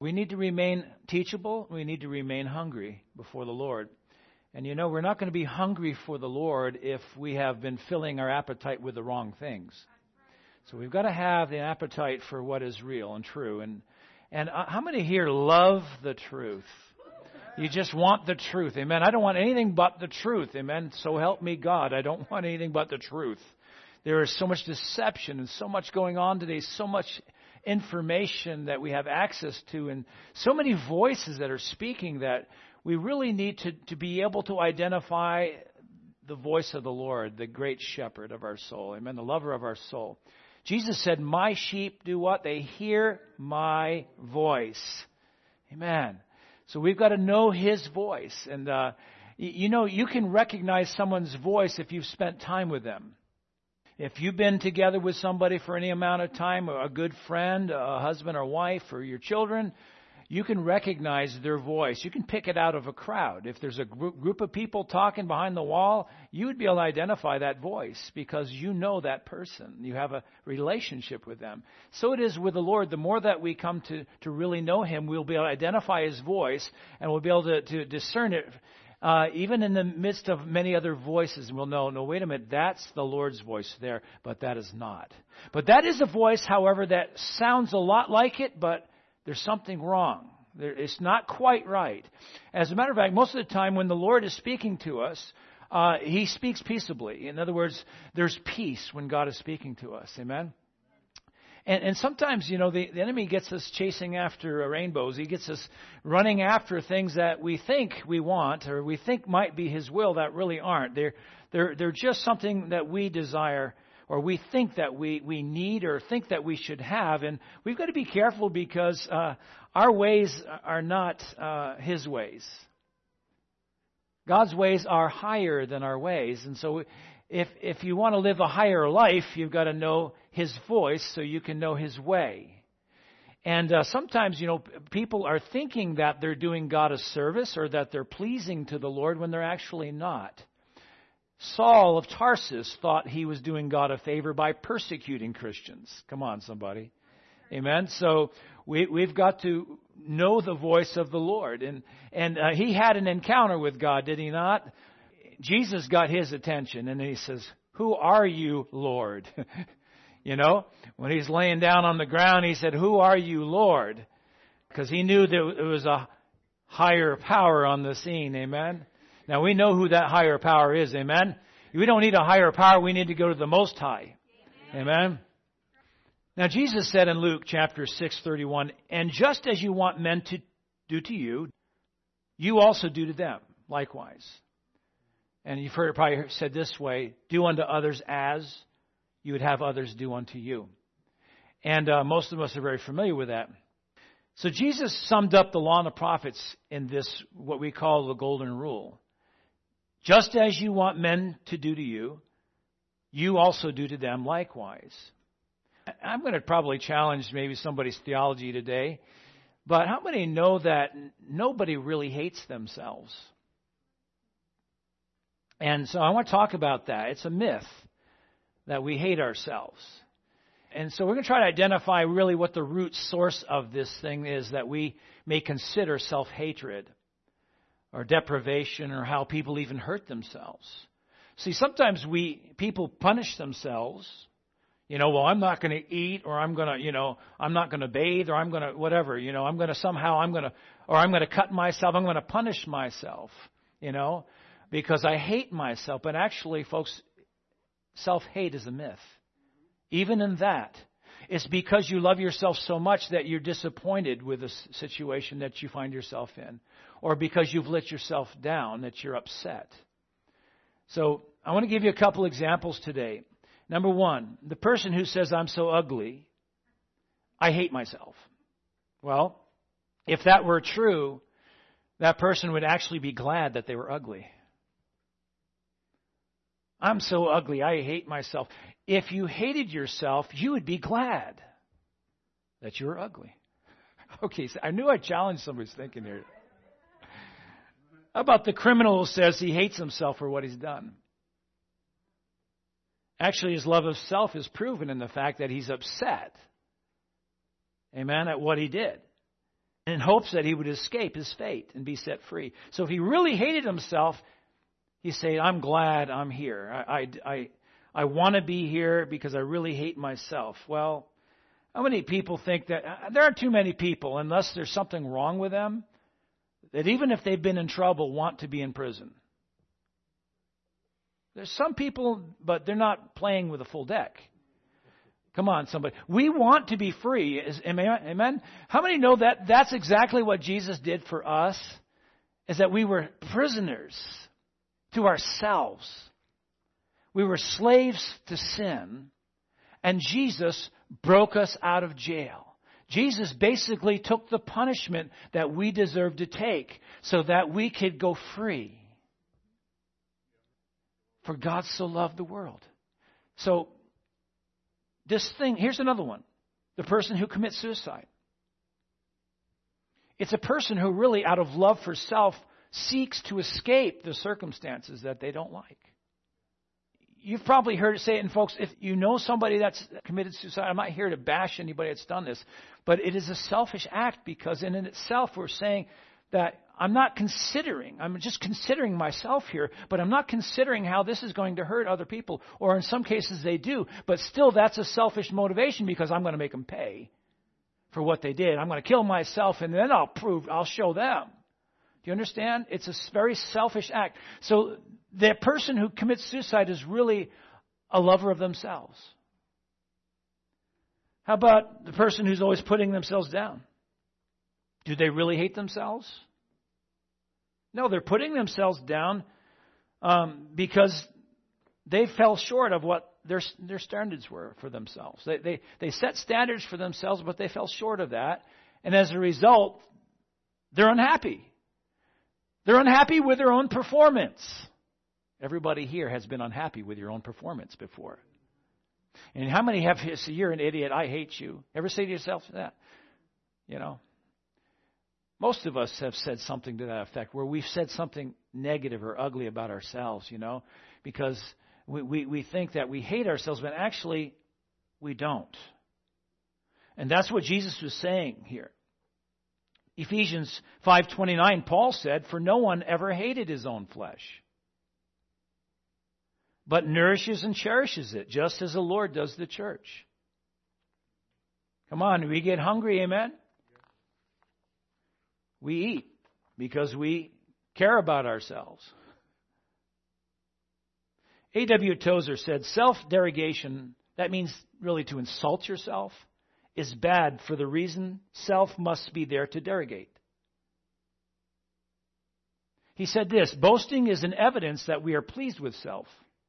We need to remain teachable. We need to remain hungry before the Lord. And we're not going to be hungry for the Lord if we have been filling our appetite with the wrong things. So we've got to have the appetite for what is real and true. And how many here love the truth? You just want the truth. Amen. I don't want anything but the truth. Amen. So help me God. I don't want anything but the truth. There is so much deception and so much going on today, so much information that we have access to, and so many voices that are speaking that we really need to be able to identify the voice of the Lord, the great shepherd of our soul. Amen. The lover of our soul. Jesus said, my sheep do what? They hear my voice. Amen. So we've got to know His voice. And, you can recognize someone's voice if you've spent time with them. If you've been together with somebody for any amount of time, a good friend, a husband or wife, or your children, you can recognize their voice. You can pick it out of a crowd. If there's a group of people talking behind the wall, you would be able to identify that voice because you know that person. You have a relationship with them. So it is with the Lord. The more that we come to really know Him, we'll be able to identify His voice, and we'll be able to discern it even in the midst of many other voices. We'll know, no, wait a minute, that's the Lord's voice there, but that is not. But that is a voice, however, that sounds a lot like it, but there's something wrong. It's not quite right. As a matter of fact, most of the time when the Lord is speaking to us, He speaks peaceably. In other words, there's peace when God is speaking to us. Amen? And sometimes, the enemy gets us chasing after rainbows. He gets us running after things that we think we want or we think might be His will that really aren't. They're just something that we desire or we think that we need or think that we should have. And we've got to be careful because our ways are not His ways. God's ways are higher than our ways. And so if you want to live a higher life, you've got to know His voice so you can know His way. And sometimes, people are thinking that they're doing God a service or that they're pleasing to the Lord when they're actually not. Saul of Tarsus thought he was doing God a favor by persecuting Christians. Come on, somebody. Amen. So we've got to know the voice of the Lord. And he had an encounter with God, did he not? Jesus got his attention, and then he says, "Who are you, Lord?" When he's laying down on the ground, he said, "Who are you, Lord?" Because he knew that it was a higher power on the scene. Amen. Now, we know who that higher power is. Amen. We don't need a higher power. We need to go to the Most High. Amen. Now, Jesus said in Luke chapter 6:31, "And just as you want men to do to you, you also do to them likewise." And you've heard it probably said this way, "Do unto others as you would have others do unto you." And most of us are very familiar with that. So Jesus summed up the law and the prophets in this, what we call the golden rule. Just as you want men to do to you, you also do to them likewise. I'm going to probably challenge maybe somebody's theology today, but how many know that nobody really hates themselves? And so I want to talk about that. It's a myth that we hate ourselves. And so we're going to try to identify really what the root source of this thing is that we may consider self-hatred or deprivation or how people even hurt themselves. See, sometimes people punish themselves. Well, I'm not going to eat, or I'm going to, I'm not going to bathe, or I'm going to whatever, I'm going to cut myself. I'm going to punish myself, because I hate myself. But actually, folks, self-hate is a myth. Even in that, it's because you love yourself so much that you're disappointed with the situation that you find yourself in, or because you've let yourself down that you're upset. So I want to give you a couple examples today. Number one, the person who says, "I'm so ugly, I hate myself." Well, if that were true, that person would actually be glad that they were ugly. "I'm so ugly, I hate myself." If you hated yourself, you would be glad that you were ugly. Okay, so I knew I challenged somebody's thinking here. How about the criminal who says he hates himself for what he's done? Actually, his love of self is proven in the fact that he's upset, amen, at what he did. in hopes that he would escape his fate and be set free. So if he really hated himself, he's saying, I'm glad I'm here. I want to be here because I really hate myself. Well, how many people think that there are too many people, unless there's something wrong with them, that even if they've been in trouble, want to be in prison? There's some people, but they're not playing with a full deck. Come on, somebody. We want to be free. Amen? How many know that that's exactly what Jesus did for us? Is that we were prisoners to ourselves. We were slaves to sin. And Jesus broke us out of jail. Jesus basically took the punishment that we deserved to take so that we could go free. For God so loved the world. So, this thing, here's another one. The person who commits suicide. It's a person who really, out of love for self, seeks to escape the circumstances that they don't like. You've probably heard it say it, and folks, if you know somebody that's committed suicide, I'm not here to bash anybody that's done this, but it is a selfish act because in itself we're saying that I'm just considering myself here, but I'm not considering how this is going to hurt other people, or in some cases they do, but still that's a selfish motivation because I'm going to make them pay for what they did. I'm going to kill myself and then I'll show them. Do you understand? It's a very selfish act. So the person who commits suicide is really a lover of themselves. How about the person who's always putting themselves down? Do they really hate themselves? No, they're putting themselves down because they fell short of what their standards were for themselves. They set standards for themselves, but they fell short of that. And as a result, they're unhappy. They're unhappy with their own performance. Everybody here has been unhappy with your own performance before. And how many have said, you're an idiot, I hate you? Ever say to yourself that? You know? Most of us have said something to that effect, where we've said something negative or ugly about ourselves, because we think that we hate ourselves, but actually we don't. And that's what Jesus was saying here. Ephesians 5:29, Paul said, "For no one ever hated his own flesh, but nourishes and cherishes it, just as the Lord does the church." Come on, we get hungry, amen? We eat because we care about ourselves. A.W. Tozer said, self-derogation, that means really to insult yourself, is bad for the reason self must be there to derogate. He said this, boasting is an evidence that we are pleased with self.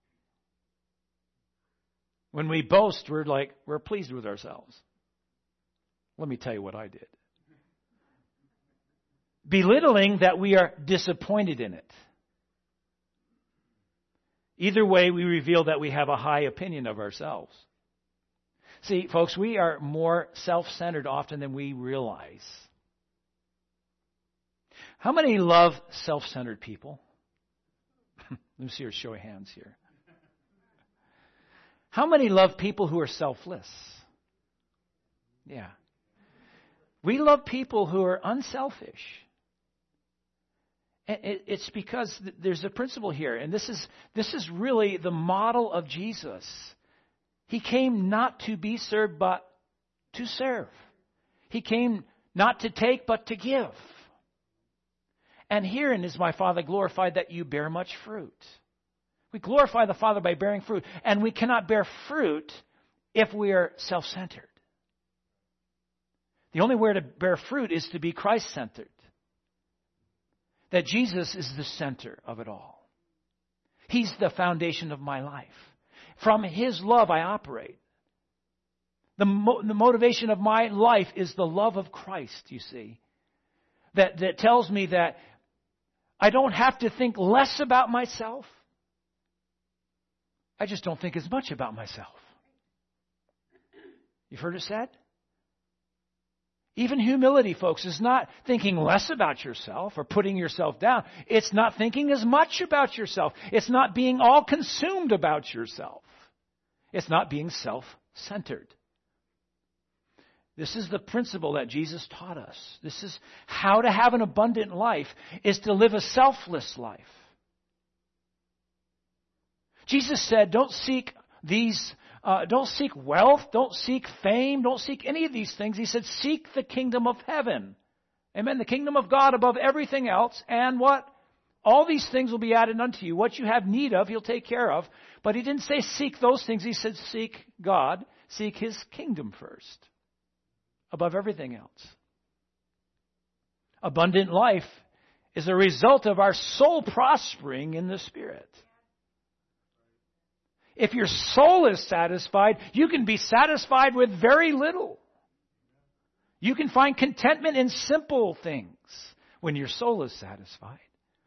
When we boast, we're pleased with ourselves. Let me tell you what I did. Belittling that we are disappointed in it. Either way, we reveal that we have a high opinion of ourselves. See, folks, we are more self-centered often than we realize. How many love self-centered people? Let me see your show of hands here. How many love people who are selfless? Yeah. We love people who are unselfish. And it's because there's a principle here, and this is really the model of Jesus. He came not to be served, but to serve. He came not to take, but to give. And herein is my Father glorified, that you bear much fruit. We glorify the Father by bearing fruit, and we cannot bear fruit if we are self-centered. The only way to bear fruit is to be Christ-centered. That Jesus is the center of it all. He's the foundation of my life. From His love I operate. The motivation of my life is the love of Christ, you see. That tells me that I don't have to think less about myself. I just don't think as much about myself. You've heard it said? Even humility, folks, is not thinking less about yourself or putting yourself down. It's not thinking as much about yourself. It's not being all consumed about yourself. It's not being self-centered. This is the principle that Jesus taught us. This is how to have an abundant life, is to live a selfless life. Jesus said, don't seek wealth, don't seek fame, don't seek any of these things. He said, seek the kingdom of heaven. Amen. The kingdom of God above everything else. And what? All these things will be added unto you. What you have need of, He'll take care of. But He didn't say seek those things. He said seek God. Seek His kingdom first. Above everything else. Abundant life is a result of our soul prospering in the Spirit. If your soul is satisfied, you can be satisfied with very little. You can find contentment in simple things when your soul is satisfied.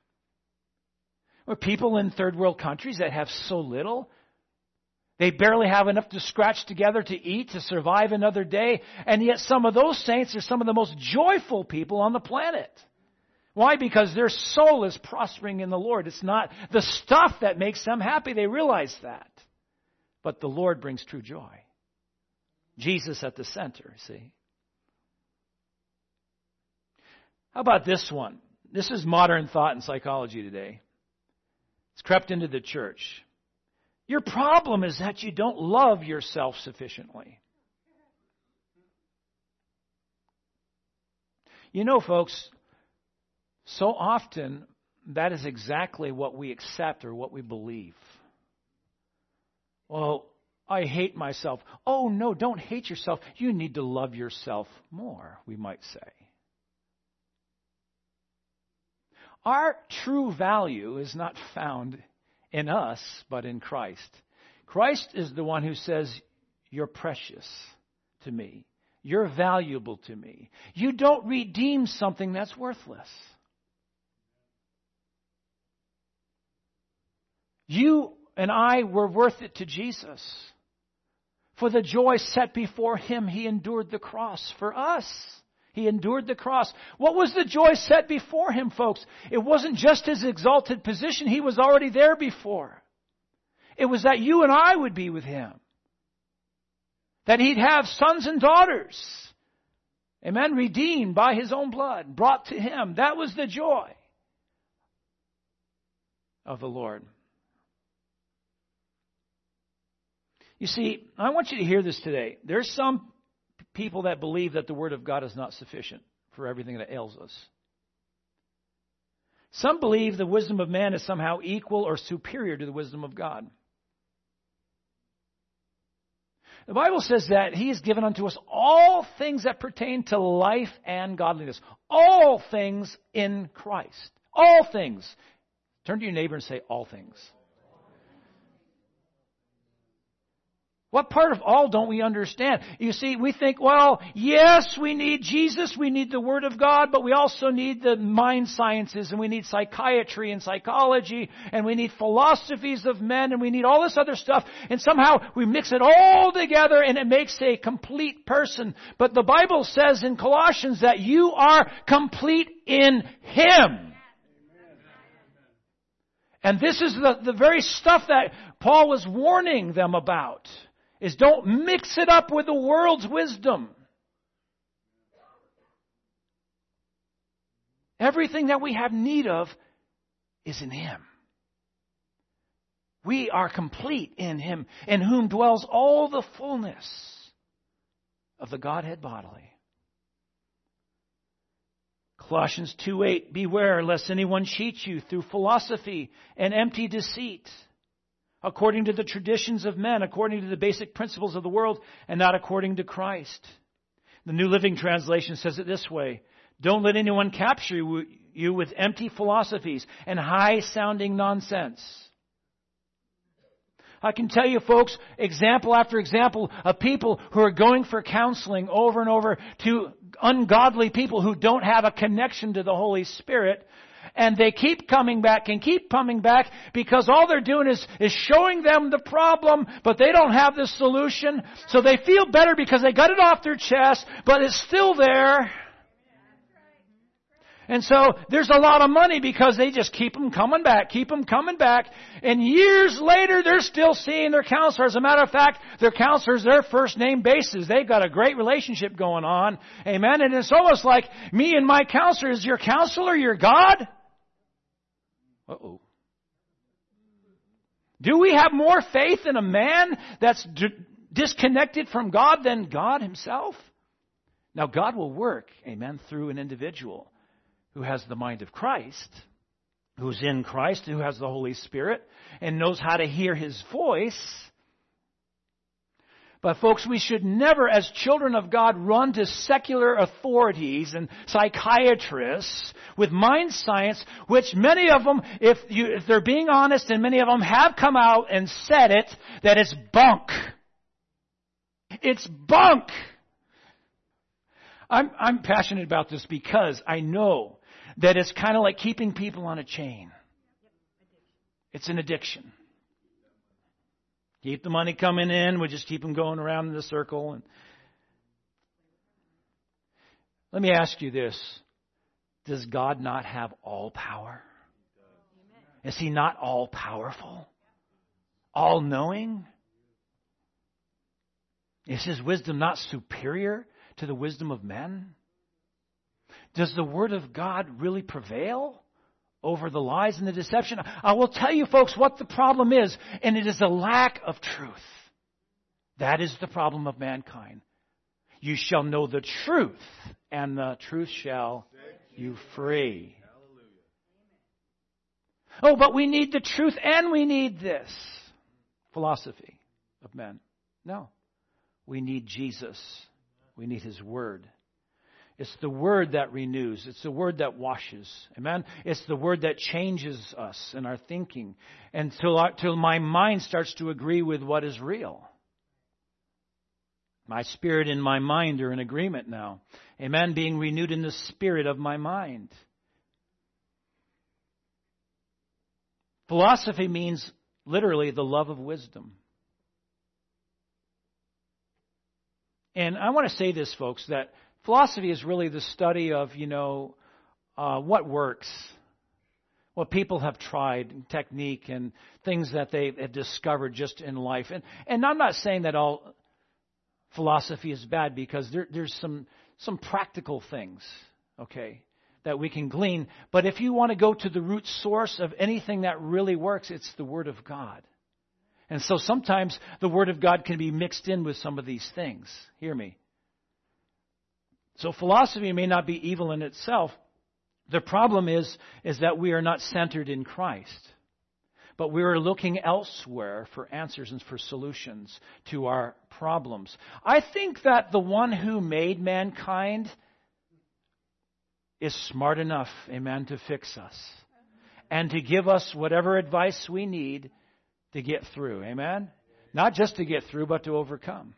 Or people in third world countries that have so little, they barely have enough to scratch together to eat, to survive another day. And yet some of those saints are some of the most joyful people on the planet. Why? Because their soul is prospering in the Lord. It's not the stuff that makes them happy. They realize that. But the Lord brings true joy. Jesus at the center, see? How about this one? This is modern thought and psychology today. It's crept into the church. Your problem is that you don't love yourself sufficiently. You know, folks, so often that is exactly what we accept or what we believe. Well, I hate myself. Oh, no, don't hate yourself. You need to love yourself more, we might say. Our true value is not found in us, but in Christ. Christ is the one who says, you're precious to me. You're valuable to me. You don't redeem something that's worthless. You and I were worth it to Jesus. For the joy set before Him, He endured the cross for us. He endured the cross. What was the joy set before Him, folks? It wasn't just His exalted position. He was already there before. It was that you and I would be with Him. That He'd have sons and daughters. Amen. Redeemed by His own blood. Brought to Him. That was the joy of the Lord. You see, I want you to hear this today. There's some people that believe that the Word of God is not sufficient for everything that ails us. Some believe the wisdom of man is somehow equal or superior to the wisdom of God. The Bible says that He has given unto us all things that pertain to life and godliness. All things in Christ. All things. Turn to your neighbor and say, all things. What part of all don't we understand? You see, we think, well, yes, we need Jesus, we need the Word of God, but we also need the mind sciences, and we need psychiatry and psychology, and we need philosophies of men, and we need all this other stuff, and somehow we mix it all together, and it makes a complete person. But the Bible says in Colossians that you are complete in Him. And this is the very stuff that Paul was warning them about. Is don't mix it up with the world's wisdom. Everything that we have need of is in Him. We are complete in Him, in whom dwells all the fullness of the Godhead bodily. Colossians 2:8, beware lest anyone cheat you through philosophy and empty deceit, according to the traditions of men, according to the basic principles of the world, and not according to Christ. The New Living Translation says it this way: don't let anyone capture you with empty philosophies and high-sounding nonsense. I can tell you, folks, example after example of people who are going for counseling over and over to ungodly people who don't have a connection to the Holy Spirit. And they keep coming back and keep coming back because all they're doing is showing them the problem, but they don't have the solution. So they feel better because they got it off their chest, but it's still there. And so there's a lot of money because they just keep them coming back. And years later, they're still seeing their counselor. As a matter of fact, their counselor's their first name basis. They've got a great relationship going on. Amen. And it's almost like me and my counselor. Is your counselor your God? Uh-oh. Do we have more faith in a man that's disconnected from God than God himself? Now, God will work, amen, through an individual who has the mind of Christ, who's in Christ, who has the Holy Spirit, and knows how to hear His voice. But folks, we should never, as children of God, run to secular authorities and psychiatrists with mind science, which many of them, if they're being honest, and many of them have come out and said it, that it's bunk. It's bunk. I'm passionate about this because I know that it's kind of like keeping people on a chain. It's an addiction. Keep the money coming in. We just keep them going around in the circle. And let me ask you this. Does God not have all power? Is He not all powerful? All knowing? Is His wisdom not superior to the wisdom of men? Does the Word of God really prevail over the lies and the deception? I will tell you, folks, what the problem is, and it is a lack of truth. That is the problem of mankind. You shall know the truth, and the truth shall set you free. Oh, but we need the truth, and we need this philosophy of men. No. We need Jesus. We need His Word. It's the Word that renews. It's the Word that washes. Amen? It's the Word that changes us in our thinking until my mind starts to agree with what is real. My spirit and my mind are in agreement now. Amen? Being renewed in the spirit of my mind. Philosophy means literally the love of wisdom. And I want to say this, folks, that philosophy is really the study of, what works, what people have tried, technique, and things that they have discovered just in life. And I'm not saying that all philosophy is bad, because there's some practical things, okay, that we can glean. But if you want to go to the root source of anything that really works, it's the Word of God. And so sometimes the Word of God can be mixed in with some of these things. Hear me. So philosophy may not be evil in itself. The problem is that we are not centered in Christ. But we are looking elsewhere for answers and for solutions to our problems. I think that the one who made mankind is smart enough, amen, to fix us. And to give us whatever advice we need to get through. Amen? Not just to get through, but to overcome.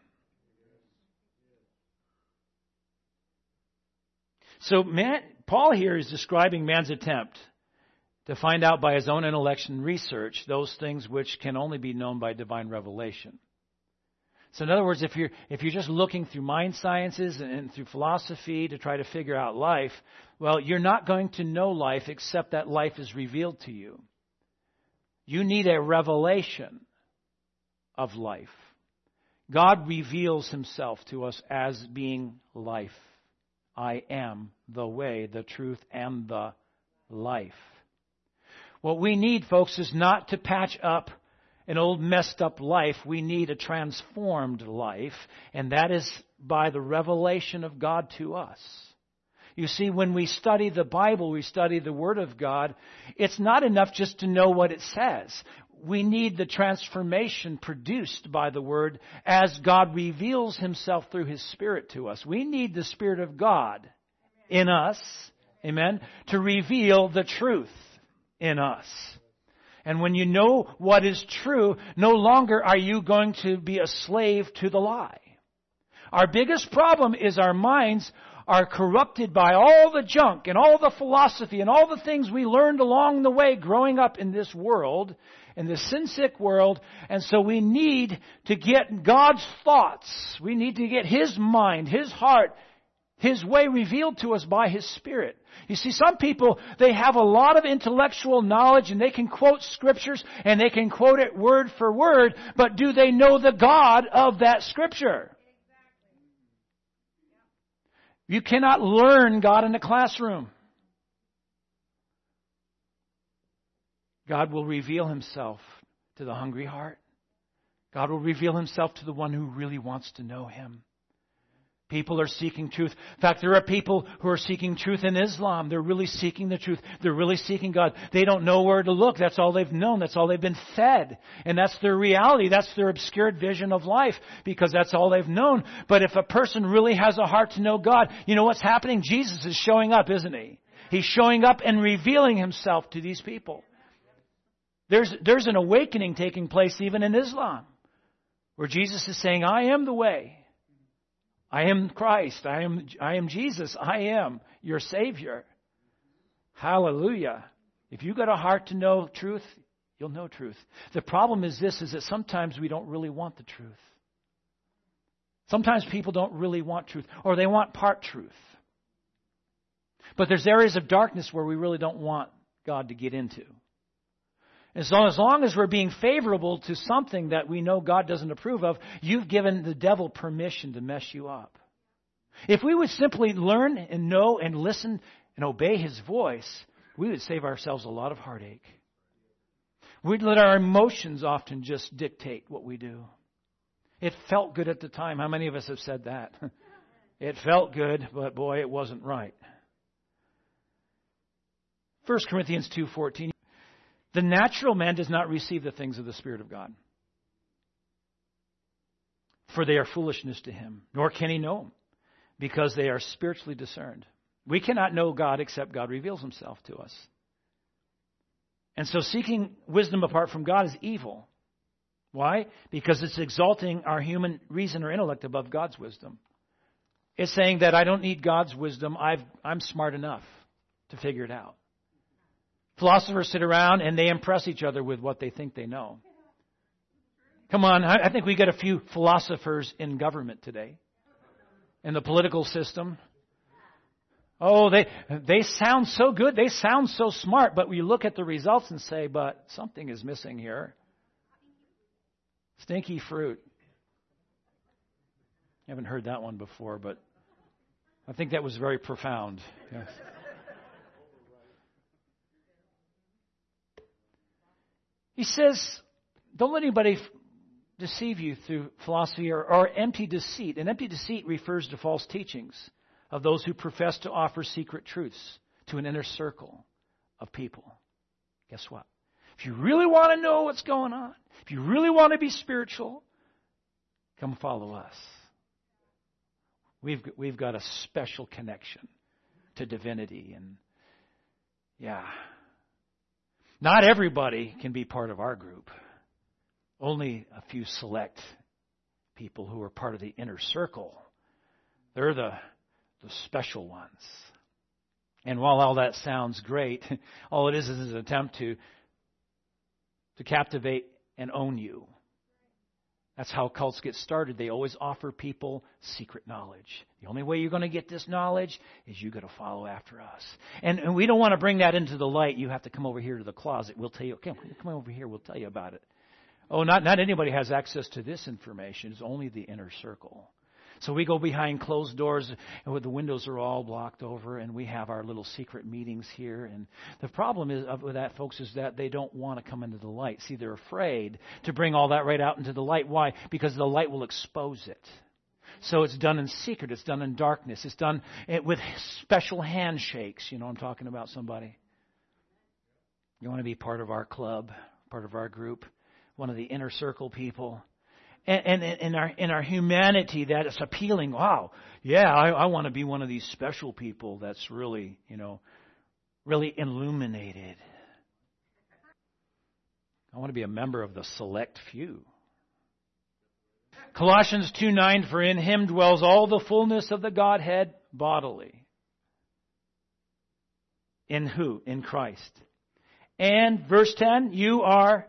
So Paul here is describing man's attempt to find out by his own intellect and research those things which can only be known by divine revelation. So in other words, if you're just looking through mind sciences and through philosophy to try to figure out life, well, you're not going to know life except that life is revealed to you. You need a revelation of life. God reveals Himself to us as being life. I am the way, the truth, and the life. What we need, folks, is not to patch up an old messed up life. We need a transformed life, and that is by the revelation of God to us. You see, when we study the Bible, we study the Word of God, it's not enough just to know what it says. We need the transformation produced by the Word as God reveals Himself through His Spirit to us. We need the Spirit of God in us, amen, to reveal the truth in us. And when you know what is true, no longer are you going to be a slave to the lie. Our biggest problem is our minds are corrupted by all the junk and all the philosophy and all the things we learned along the way growing up in this world, in this sin-sick world. And so we need to get God's thoughts. We need to get His mind, His heart, His way revealed to us by His Spirit. You see, some people, they have a lot of intellectual knowledge and they can quote scriptures and they can quote it word for word, but do they know the God of that scripture? You cannot learn God in a classroom. God will reveal Himself to the hungry heart. God will reveal Himself to the one who really wants to know Him. People are seeking truth. In fact, there are people who are seeking truth in Islam. They're really seeking the truth. They're really seeking God. They don't know where to look. That's all they've known. That's all they've been fed. And that's their reality. That's their obscured vision of life because that's all they've known. But if a person really has a heart to know God, you know what's happening? Jesus is showing up, isn't He? He's showing up and revealing Himself to these people. There's an awakening taking place even in Islam where Jesus is saying, I am the way. I am Christ. I am Jesus. I am your Savior. Hallelujah. If you've got a heart to know truth, you'll know truth. The problem is this, is that sometimes we don't really want the truth. Sometimes people don't really want truth, or they want part truth. But there's areas of darkness where we really don't want God to get into. As long as we're being favorable to something that we know God doesn't approve of, you've given the devil permission to mess you up. If we would simply learn and know and listen and obey His voice, we would save ourselves a lot of heartache. We'd let our emotions often just dictate what we do. It felt good at the time. How many of us have said that? It felt good, but boy, it wasn't right. 1 Corinthians 2:14. The natural man does not receive the things of the Spirit of God, for they are foolishness to him, nor can he know them, because they are spiritually discerned. We cannot know God except God reveals Himself to us. And so seeking wisdom apart from God is evil. Why? Because it's exalting our human reason or intellect above God's wisdom. It's saying that I don't need God's wisdom. I'm smart enough to figure it out. Philosophers sit around and they impress each other with what they think they know. Come on, I think we got a few philosophers in government today. In the political system. Oh, they sound so good. They sound so smart. But we look at the results and say, but something is missing here. Stinky fruit. I haven't heard that one before, but I think that was very profound. Yes. He says, don't let anybody deceive you through philosophy or empty deceit. And empty deceit refers to false teachings of those who profess to offer secret truths to an inner circle of people. Guess what? If you really want to know what's going on, if you really want to be spiritual, come follow us. We've got a special connection to divinity. And yeah. Not everybody can be part of our group. Only a few select people who are part of the inner circle. They're the special ones. And while all that sounds great, all it is an attempt to captivate and own you. That's how cults get started. They always offer people secret knowledge. The only way you're going to get this knowledge is you got to follow after us. And we don't want to bring that into the light. You have to come over here to the closet. We'll tell you, okay, come over here. We'll tell you about it. Oh, not anybody has access to this information. It's only the inner circle. So we go behind closed doors and the windows are all blocked over and we have our little secret meetings here. And the problem is with that, folks, is that they don't want to come into the light. See, they're afraid to bring all that right out into the light. Why? Because the light will expose it. So it's done in secret. It's done in darkness. It's done with special handshakes. You know I'm talking about somebody. You want to be part of our club, part of our group, one of the inner circle people. And in our humanity, that is appealing. Wow, yeah, I want to be one of these special people that's really, really illuminated. I want to be a member of the select few. Colossians 2:9, for in Him dwells all the fullness of the Godhead bodily. In who? In Christ. And verse 10, you are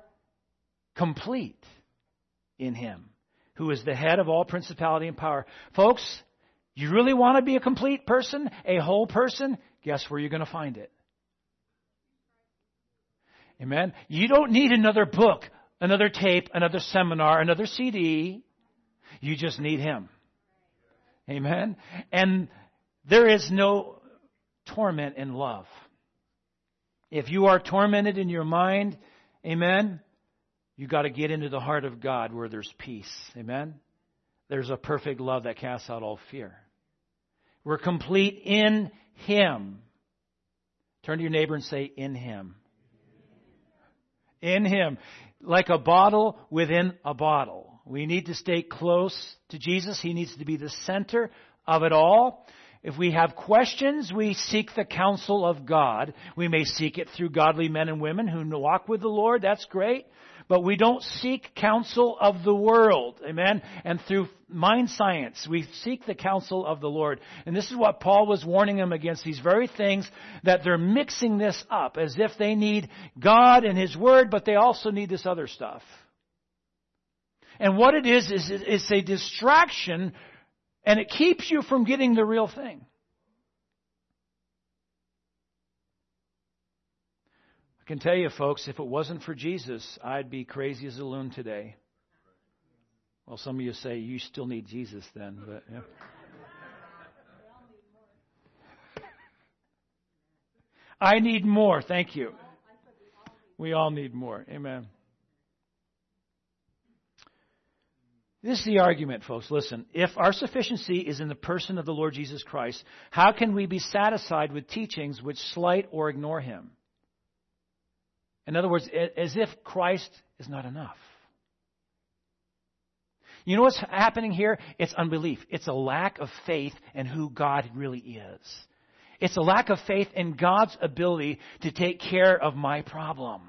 complete in Him, who is the head of all principality and power. Folks, You really want to be a complete person, a whole person? Guess where you're going to find it? Amen? You don't need another book, another tape, another seminar, another CD. You just need Him. Amen? And there is no torment in love. If you are tormented in your mind, amen, you got to get into the heart of God where there's peace. Amen? There's a perfect love that casts out all fear. We're complete in Him. Turn to your neighbor and say, in Him. In Him. Like a bottle within a bottle. We need to stay close to Jesus. He needs to be the center of it all. If we have questions, we seek the counsel of God. We may seek it through godly men and women who walk with the Lord. That's great. But we don't seek counsel of the world. Amen? And through mind science, we seek the counsel of the Lord. And this is what Paul was warning them against. These very things that they're mixing this up as if they need God and His Word, but they also need this other stuff. And what it is it's a distraction, and it keeps you from getting the real thing. I can tell you, folks, if it wasn't for Jesus, I'd be crazy as a loon today. Well, some of you say, you still need Jesus then. But, yeah. I need more. Thank you. We all need more. Amen. This is the argument, folks. Listen, if our sufficiency is in the person of the Lord Jesus Christ, how can we be satisfied with teachings which slight or ignore Him? In other words, as if Christ is not enough. You know what's happening here? It's unbelief. It's a lack of faith in who God really is. It's a lack of faith in God's ability to take care of my problem.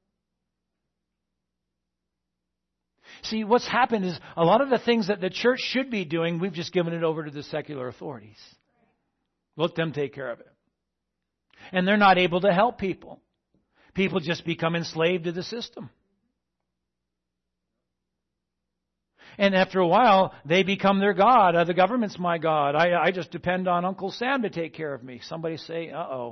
See, what's happened is a lot of the things that the church should be doing, we've just given it over to the secular authorities. Let them take care of it. And they're not able to help people. People just become enslaved to the system. And after a while, they become their God. The government's my God. I just depend on Uncle Sam to take care of me. Somebody say, uh-oh.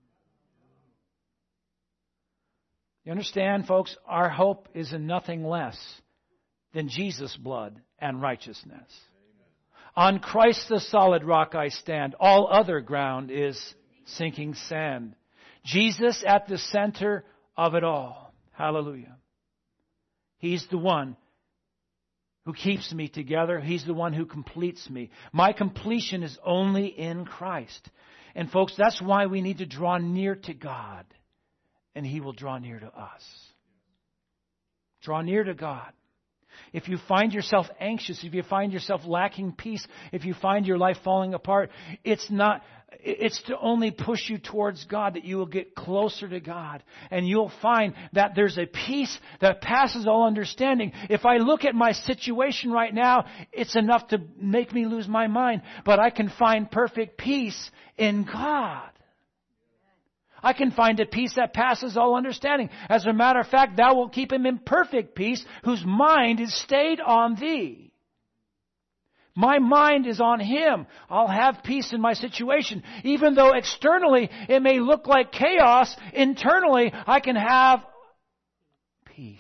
You understand, folks? Our hope is in nothing less than Jesus' blood and righteousness. Amen. On Christ the solid rock I stand. All other ground is sinking sand. Jesus at the center of it all. Hallelujah. He's the one who keeps me together. He's the one who completes me. My completion is only in Christ. And folks, that's why we need to draw near to God. And He will draw near to us. Draw near to God. If you find yourself anxious, if you find yourself lacking peace, if you find your life falling apart, it's to only push you towards God, that you will get closer to God. And you'll find that there's a peace that passes all understanding. If I look at my situation right now, it's enough to make me lose my mind. But I can find perfect peace in God. I can find a peace that passes all understanding. As a matter of fact, thou wilt keep him in perfect peace, whose mind is stayed on thee. My mind is on Him. I'll have peace in my situation. Even though externally it may look like chaos, internally I can have peace.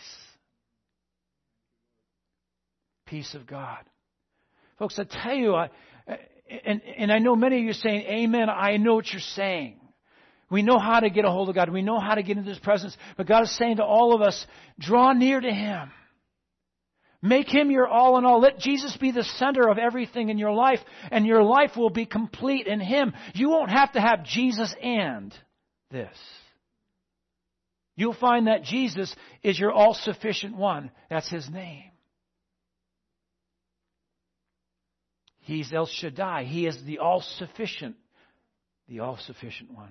Peace of God. Folks, I tell you, and I know many of you are saying, amen, I know what you're saying. We know how to get a hold of God. We know how to get into His presence. But God is saying to all of us, draw near to Him. Make Him your all in all. Let Jesus be the center of everything in your life, and your life will be complete in Him. You won't have to have Jesus and this. You'll find that Jesus is your all-sufficient one. That's His name. He's El Shaddai. He is the all-sufficient one.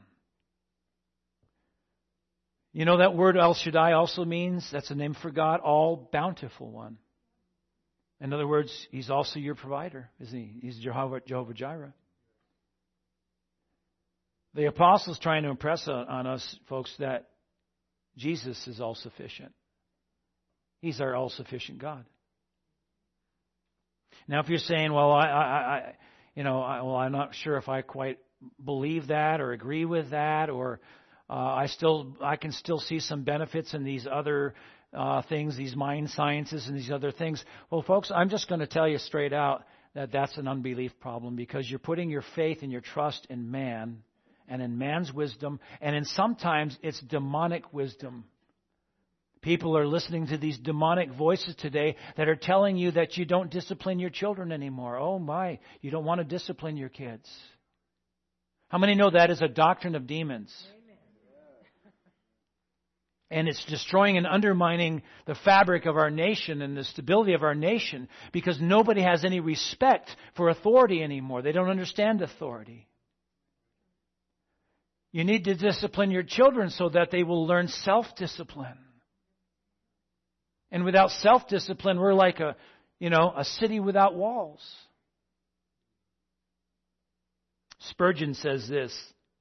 You know that word El Shaddai also means, that's a name for God, all bountiful one. In other words, He's also your provider, isn't He? He's Jehovah Jireh. The apostles trying to impress on us, folks, that Jesus is all sufficient. He's our all sufficient God. Now, if you're saying, well, I'm not sure if I quite believe that or agree with that, or I can still see some benefits in these other things, these mind sciences and these other things. Well, folks, I'm just going to tell you straight out that that's an unbelief problem, because you're putting your faith and your trust in man and in man's wisdom, and in sometimes it's demonic wisdom. People are listening to these demonic voices today that are telling you that you don't discipline your children anymore. Oh my, you don't want to discipline your kids. How many know that is a doctrine of demons? And it's destroying and undermining the fabric of our nation and the stability of our nation, because nobody has any respect for authority anymore. They don't understand authority. You need to discipline your children so that they will learn self-discipline. And without self-discipline, we're like a city without walls. Spurgeon says this.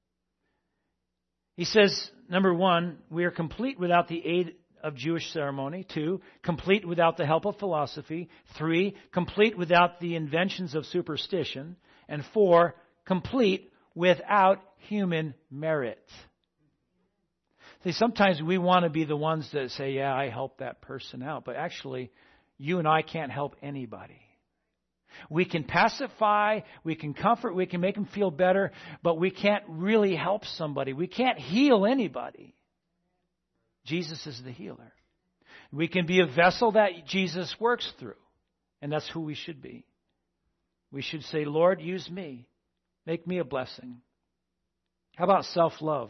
He says, number one, we are complete without the aid of Jewish ceremony. 2, complete without the help of philosophy. 3, complete without the inventions of superstition. And 4, complete without human merit. See, sometimes we want to be the ones that say, yeah, I helped that person out. But actually, you and I can't help anybody. We can pacify, we can comfort, we can make them feel better, but we can't really help somebody. We can't heal anybody. Jesus is the healer. We can be a vessel that Jesus works through, and that's who we should be. We should say, Lord, use me. Make me a blessing. How about self-love?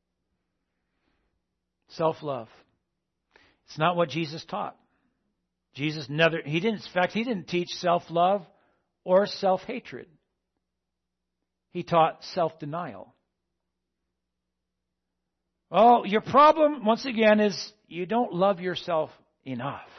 Self-love. It's not what Jesus taught. Jesus he didn't teach self-love or self-hatred. He taught self-denial. Oh, your problem, once again, is you don't love yourself enough.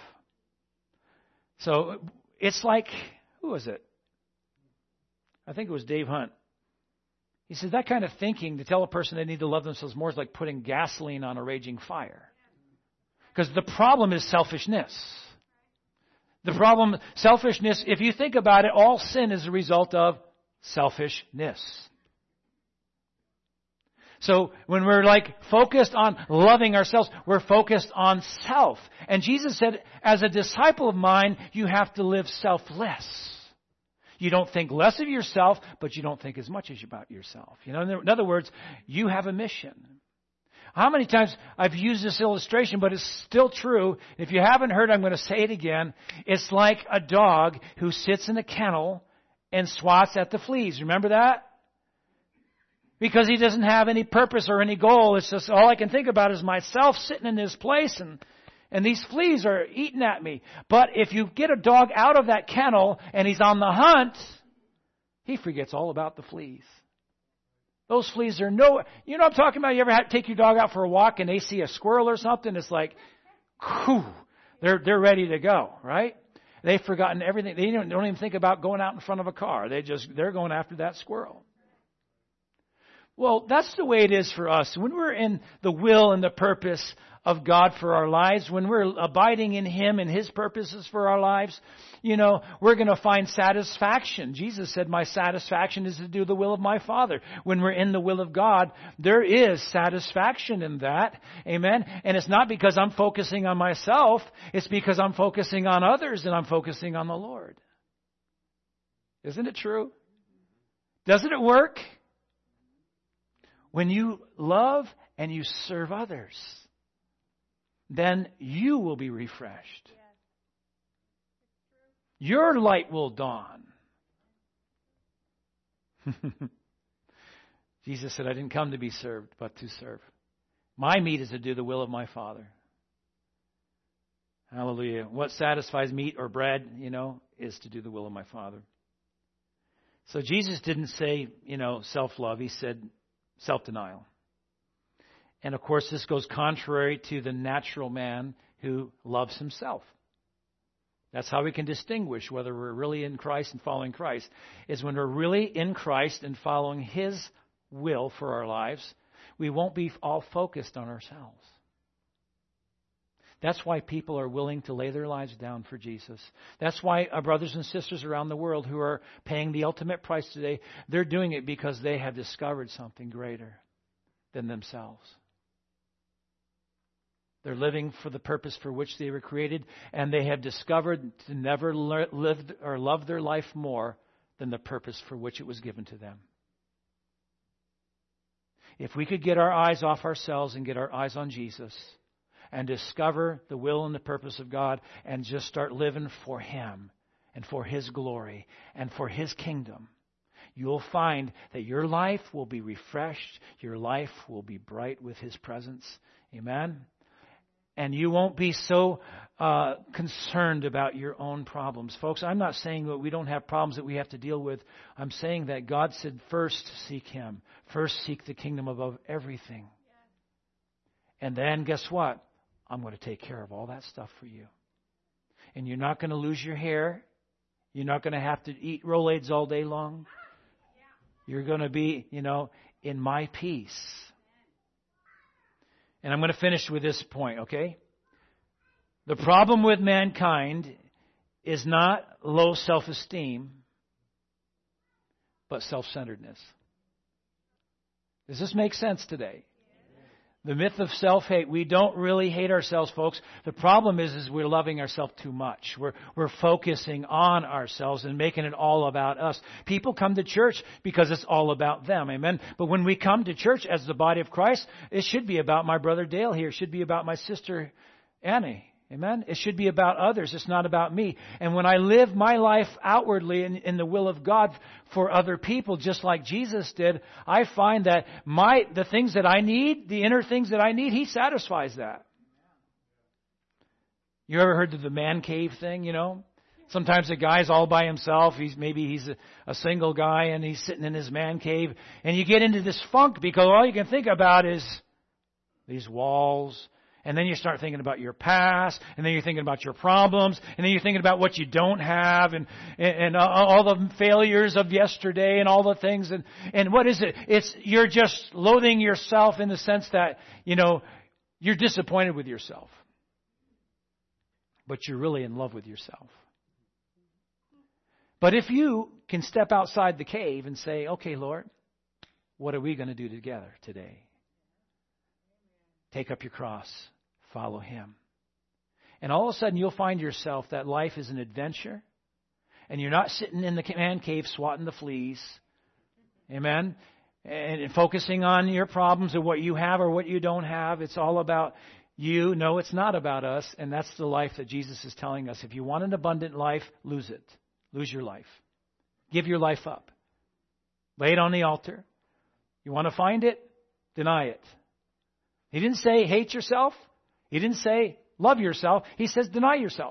So it's like, who was it? I think it was Dave Hunt. He says that kind of thinking to tell a person they need to love themselves more is like putting gasoline on a raging fire. Because the problem is selfishness. The problem, selfishness, if you think about it, all sin is a result of selfishness. So when we're focused on loving ourselves, we're focused on self. And Jesus said, as a disciple of mine, you have to live selfless. You don't think less of yourself, but you don't think as much as about yourself. In other words, you have a mission. How many times I've used this illustration, but it's still true. If you haven't heard, I'm going to say it again. It's like a dog who sits in a kennel and swats at the fleas. Remember that? Because he doesn't have any purpose or any goal. It's just all I can think about is myself sitting in this place and these fleas are eating at me. But if you get a dog out of that kennel and he's on the hunt, he forgets all about the fleas. Those fleas are no... You know what I'm talking about? You ever take your dog out for a walk and they see a squirrel or something? It's like, whew, they're ready to go, right? They've forgotten everything. They don't even think about going out in front of a car. They're going after that squirrel. Well, that's the way it is for us. When we're in the will and the purpose of God for our lives, when we're abiding in Him and His purposes for our lives, we're going to find satisfaction. Jesus said, my satisfaction is to do the will of my Father. When we're in the will of God, there is satisfaction in that. Amen. And it's not because I'm focusing on myself. It's because I'm focusing on others and I'm focusing on the Lord. Isn't it true? Doesn't it work? When you love and you serve others, then you will be refreshed. Your light will dawn. Jesus said, I didn't come to be served, but to serve. My meat is to do the will of my Father. Hallelujah. What satisfies meat or bread, is to do the will of my Father. So Jesus didn't say, self-love. He said self-denial. And of course, this goes contrary to the natural man who loves himself. That's how we can distinguish whether we're really in Christ and following Christ, is when we're really in Christ and following His will for our lives, we won't be all focused on ourselves. That's why people are willing to lay their lives down for Jesus. That's why our brothers and sisters around the world who are paying the ultimate price today, they're doing it because they have discovered something greater than themselves. They're living for the purpose for which they were created, and they have discovered to never live or love their life more than the purpose for which it was given to them. If we could get our eyes off ourselves and get our eyes on Jesus and discover the will and the purpose of God and just start living for Him and for His glory and for His kingdom, you'll find that your life will be refreshed. Your life will be bright with His presence. Amen? And you won't be so concerned about your own problems. Folks, I'm not saying that we don't have problems that we have to deal with. I'm saying that God said first seek Him. First seek the kingdom above everything. And then guess what? I'm going to take care of all that stuff for you. And you're not going to lose your hair. You're not going to have to eat Rolaids all day long. You're going to be, in my peace. And I'm going to finish with this point, okay? The problem with mankind is not low self-esteem, but self-centeredness. Does this make sense today? The myth of self-hate. We don't really hate ourselves, folks. The problem is we're loving ourselves too much. We're focusing on ourselves and making it all about us. People come to church because it's all about them. Amen. But when we come to church as the body of Christ, it should be about my brother Dale here. It should be about my sister Annie. Amen. It should be about others. It's not about me. And when I live my life outwardly in the will of God for other people, just like Jesus did, I find that the things that I need, the inner things that I need, He satisfies that. You ever heard of the man cave thing, Sometimes a guy's all by himself. Maybe he's a single guy and he's sitting in his man cave. And you get into this funk because all you can think about is these walls. And then you start thinking about your past, and then you're thinking about your problems, and then you're thinking about what you don't have, and all the failures of yesterday, and all the things. And what is it? You're just loathing yourself in the sense that, you're disappointed with yourself. But you're really in love with yourself. But if you can step outside the cave and say, okay, Lord, what are we going to do together today? Take up your cross. Follow Him. And all of a sudden you'll find yourself that life is an adventure. And you're not sitting in the man cave swatting the fleas. Amen? And focusing on your problems or what you have or what you don't have. It's all about you. No, it's not about us. And that's the life that Jesus is telling us. If you want an abundant life, lose it. Lose your life. Give your life up. Lay it on the altar. You want to find it? Deny it. He didn't say hate yourself. He didn't say love yourself. He says deny yourself.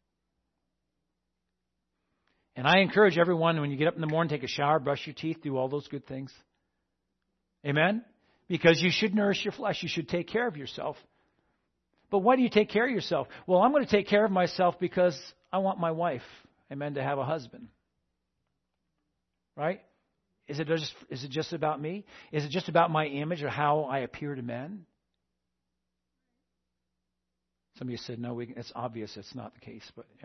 And I encourage everyone, when you get up in the morning, take a shower, brush your teeth, do all those good things. Amen? Because you should nourish your flesh. You should take care of yourself. But why do you take care of yourself? Well, I'm going to take care of myself because I want my wife, amen, to have a husband. Right? Is it just about me? Is it just about my image or how I appear to men? Some of you said, no, it's obvious it's not the case, but yeah.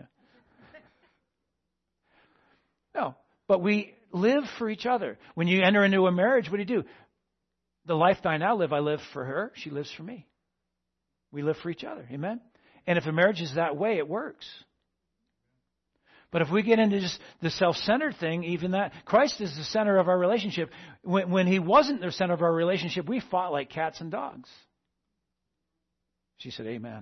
No, but we live for each other. When you enter into a marriage, what do? The life I now live, I live for her. She lives for me. We live for each other. Amen? And if a marriage is that way, it works. But if we get into just the self-centered thing, even that, Christ is the center of our relationship. When He wasn't the center of our relationship, we fought like cats and dogs. She said, amen.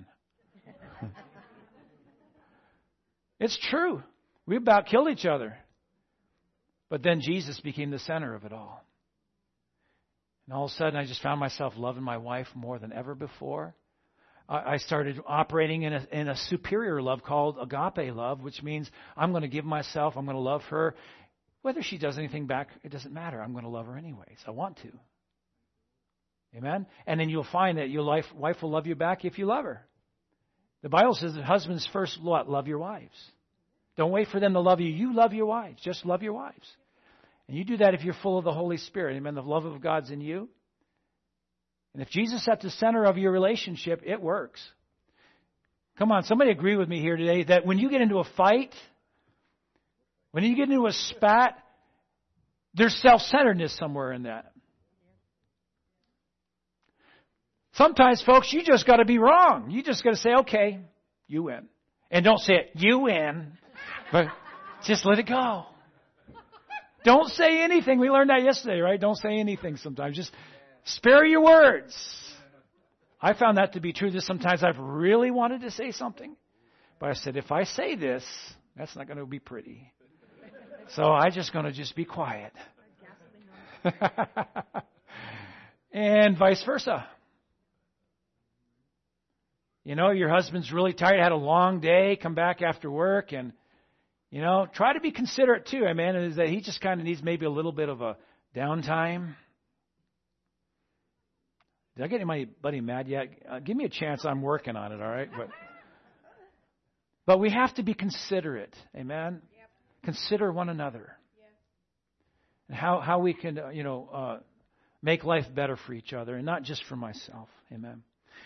It's true. We about killed each other. But then Jesus became the center of it all. And all of a sudden, I just found myself loving my wife more than ever before. I started operating in a superior love called agape love, which means I'm going to give myself, I'm going to love her. Whether she does anything back, it doesn't matter. I'm going to love her anyways. I want to. Amen? And then you'll find that your wife will love you back if you love her. The Bible says that husbands first love your wives. Don't wait for them to love you. You love your wives. Just love your wives. And you do that if you're full of the Holy Spirit. Amen? The love of God's in you. And if Jesus is at the center of your relationship, it works. Come on, somebody agree with me here today that when you get into a fight, when you get into a spat, there's self-centeredness somewhere in that. Sometimes, folks, you just got to be wrong. You just got to say, okay, you win. And don't say it, you win. But just let it go. Don't say anything. We learned that yesterday, right? Don't say anything sometimes. Just spare your words. I found that to be true. Sometimes I've really wanted to say something. But I said, if I say this, that's not going to be pretty. So I'm just going to just be quiet. And vice versa. You know, your husband's really tired, had a long day, come back after work, and, you know, try to be considerate too, amen, is that he just kind of needs maybe a little bit of a downtime. Did I get anybody mad yet? Give me a chance, I'm working on it, all right? But we have to be considerate, amen? Yep. Consider one another. Yes. And how we can, make life better for each other, and not just for myself, amen?